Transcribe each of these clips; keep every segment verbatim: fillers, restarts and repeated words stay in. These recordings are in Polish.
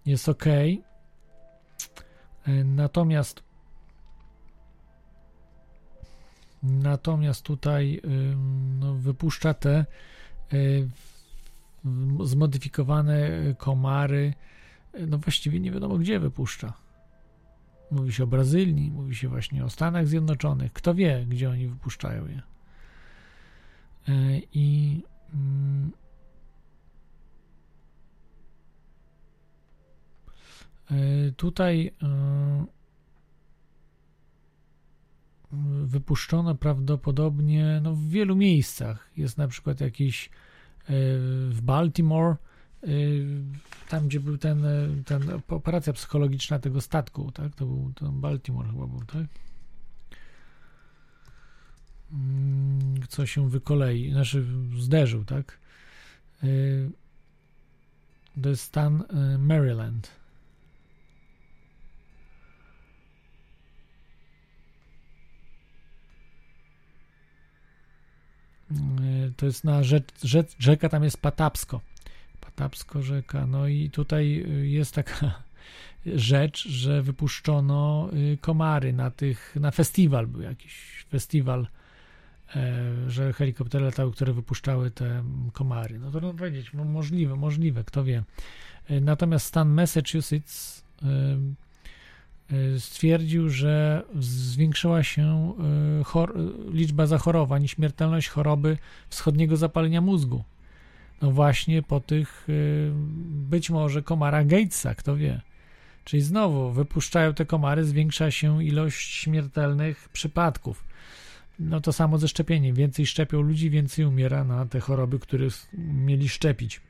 jest ok. Natomiast natomiast tutaj no, wypuszcza te zmodyfikowane komary, no właściwie nie wiadomo gdzie wypuszcza. Mówi się o Brazylii, mówi się właśnie o Stanach Zjednoczonych. Kto wie, gdzie oni wypuszczają je. I tutaj wypuszczono prawdopodobnie no, w wielu miejscach. Jest na przykład jakiś w Baltimore, tam gdzie był ten, ten operacja psychologiczna tego statku, tak? To był to Baltimore chyba był, tak? Co się wykolei, znaczy zderzył, tak? To jest stan Maryland. To jest na rzecz, rzecz, rzeka tam jest Patapsco. Patapsco rzeka. No i tutaj jest taka rzecz, że wypuszczono komary na tych, na festiwal był jakiś festiwal, że helikoptery latały, które wypuszczały te komary. No to no powiedzieć, no możliwe, możliwe, kto wie. Natomiast stan Massachusetts stwierdził, że zwiększyła się chor- liczba zachorowań i śmiertelność choroby wschodniego zapalenia mózgu. No właśnie po tych być może komarach Gatesa, kto wie. Czyli znowu wypuszczają te komary, zwiększa się ilość śmiertelnych przypadków. No to samo ze szczepieniem. Więcej szczepią ludzi, więcej umiera na te choroby, które mieli szczepić.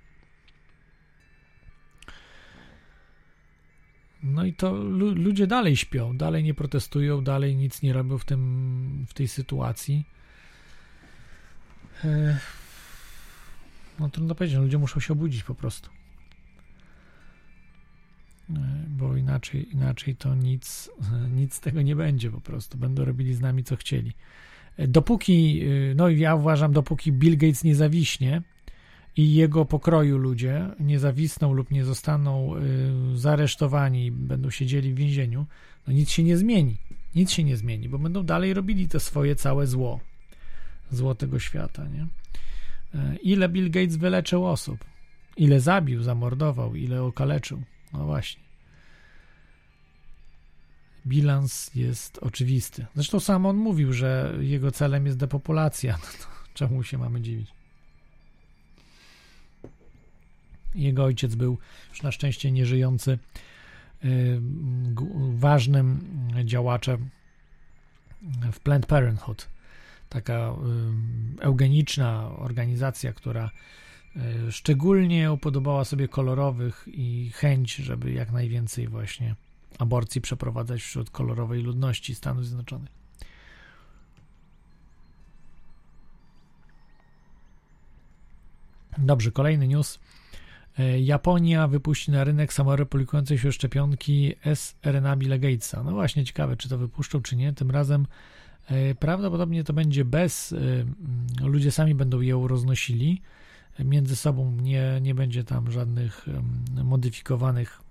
No i to lu- ludzie dalej śpią, dalej nie protestują, dalej nic nie robią w tym, w tej sytuacji. E... No trudno powiedzieć, ludzie muszą się obudzić po prostu. E, bo inaczej, inaczej to nic, nic z tego nie będzie po prostu. Będą robili z nami co chcieli. E, dopóki, no ja uważam, dopóki Bill Gates nie zawiśnie i jego pokroju ludzie nie zawisną lub nie zostaną y, zaresztowani, będą siedzieli w więzieniu, no nic się nie zmieni. Nic się nie zmieni, bo będą dalej robili to swoje całe zło. Zło tego świata, nie? Y, ile Bill Gates wyleczył osób? Ile zabił, zamordował? Ile okaleczył? No właśnie. Bilans jest oczywisty. Zresztą sam on mówił, że jego celem jest depopulacja. No to czemu się mamy dziwić? Jego ojciec był już na szczęście nieżyjący, yy, ważnym działaczem w Planned Parenthood. Taka yy, eugeniczna organizacja, która yy, szczególnie upodobała sobie kolorowych i chęć, żeby jak najwięcej właśnie aborcji przeprowadzać wśród kolorowej ludności Stanów Zjednoczonych. Dobrze, kolejny news. Japonia wypuści na rynek samoreplikujące się szczepionki sRNA Billa Gatesa. No właśnie, ciekawe, czy to wypuszczą, czy nie. Tym razem e, prawdopodobnie to będzie bez, e, ludzie sami będą ją roznosili między sobą, nie, nie będzie tam żadnych e, modyfikowanych